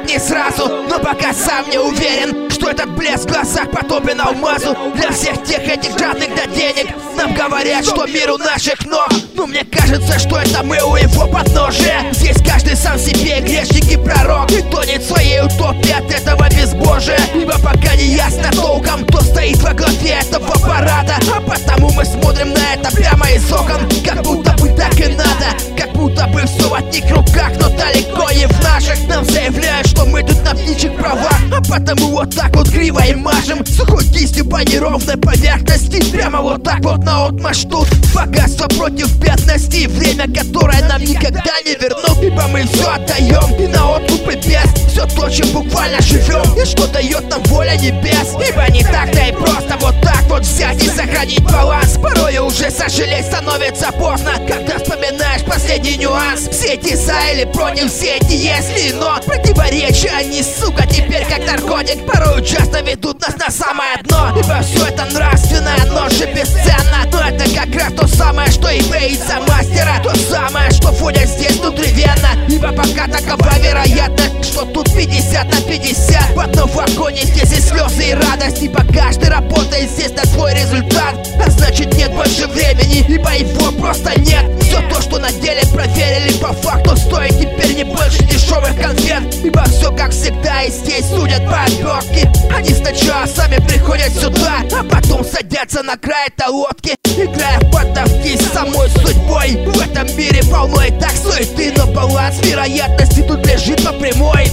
понять не сразу, но пока сам не уверен, что этот блеск в глазах подобен алмазу. Для всех тех этих жадных до денег нам говорят, что мир у наших ног. Но мне кажется, что это мы у его подножия. Здесь каждый сам себе грешник и пророк, и тонет в своей утопии от этого безбожия. Ибо пока не ясно толком, кто стоит во главе этого аппарата. А потому мы смотрим на это прямо из окон, как будто бы так и надо, как будто бы все в одних руках, но далеко не в наших. Нам заявляют, что мы тут на птичьих правах, а потому вот так вот криво и мажем сухой кистью по неровной поверхности. Прямо вот так вот наотмашь тут. Богатство против бедности, время, которое нам никогда не вернут. Ибо мы все отдаем и на откуп и без все то, чем буквально живем, и что дает нам воля небес. Ибо не так-то и просто вот так вот взять и сохранить баланс. Порой уже сожалеть становится поздно, когда вспоминаешь последний нюанс. Все эти за или против, все эти если, но противоречия, они, сука, теперь как наркотик, порой часто ведут нас на самое дно. Ибо все это нравственное, но же бесценно. Но это как раз то самое, что и боится мастера, то самое, что входит здесь внутривенно. Ибо пока такова вероятность, что тут 50 на 50 в одном вагоне, здесь и слезы, и радость. Ибо каждый работает здесь на свой результат, а значит нет больше времени, ибо его просто нет. Все то, что на деле проверили, по факту стоит теперь не больше дешевых конфет. Ибо все как всегда, и здесь судят по обертке. Они сначала сами приходят сюда, а потом садятся на край этой лодки, играя в поддавки с самой судьбой. В этом мире полно и так суеты, но баланс вероятности тут лежит по прямой.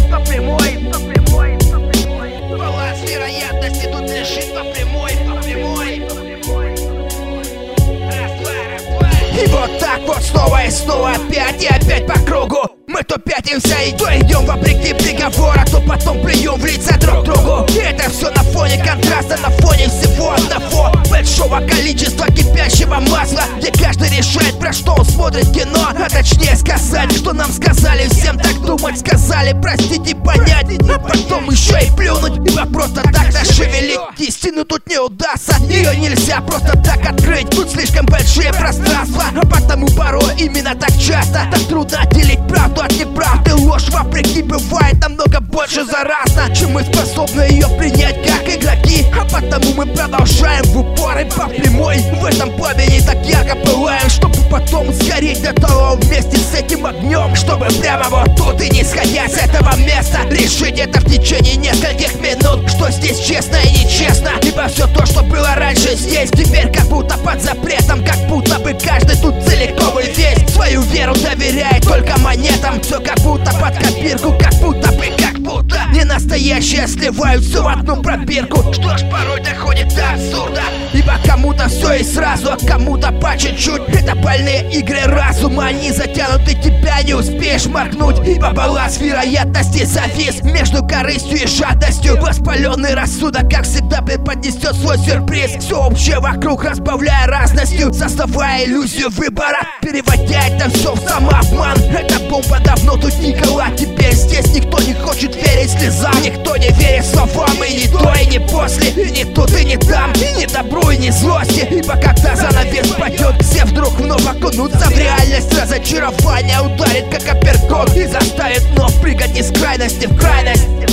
Баланс вероятности тут лежит по прямой. И вот так вот снова и снова, опять и опять по кругу. Мы то пятимся и то идем вопреки приговора, то потом плюем в лица друг другу. И это все на фоне контраста, на фоне всего одного большого количества кипящего масла, где каждый решает, про что он смотрит кино. А точнее сказать, что нам сказали, всем так думать сказали, простить и понять, а потом еще и плюнуть. Ибо просто так зашевелить истину тут не удастся, ее нельзя просто так открыть, тут слишком большие пространства. А потому порой именно так часто так трудно отделить правду от неправды. Ложь вопреки бывает намного больше заразна, чем мы способны ее принять как игроки. А потому мы продолжаем в упор и по прямой в этом пламени так ярко пылаем, чтобы потом сгореть до того вместе с этим огнем. Чтобы прямо вот тут и не сходя с этого места решить это в течение нескольких минут, что здесь честно и нечестно. Ибо все то, что было раньше здесь, теперь как будто под запретом, как будто бы каждый тут целиком и весь свою веру доверяет только монетам. Все как будто под копирку, как будто не настоящие сливают все в одну пробирку. Что ж, порой доходит до абсурда, ибо кому-то все и сразу, а кому-то по чуть-чуть. Это больные игры разума, они затянуты, тебя не успеешь моргнуть. Ибо баланс вероятности завис между корыстью и жадностью. Воспаленный рассудок, как всегда, преподнесет свой сюрприз. Все общее вокруг разбавляя разностью, создавая иллюзию выбора, переводя это все в самообман. Эта бомба давно тут никола, теперь здесь никто не хочет верить слезам, никто не верит словам, и не до, и не после, и не тут, и не там, и не добру, и не злости. Ибо когда занавес падет, все вдруг вновь окунутся в реальность. Разочарование ударит как апперкот и заставит вновь прыгать из крайности в крайность.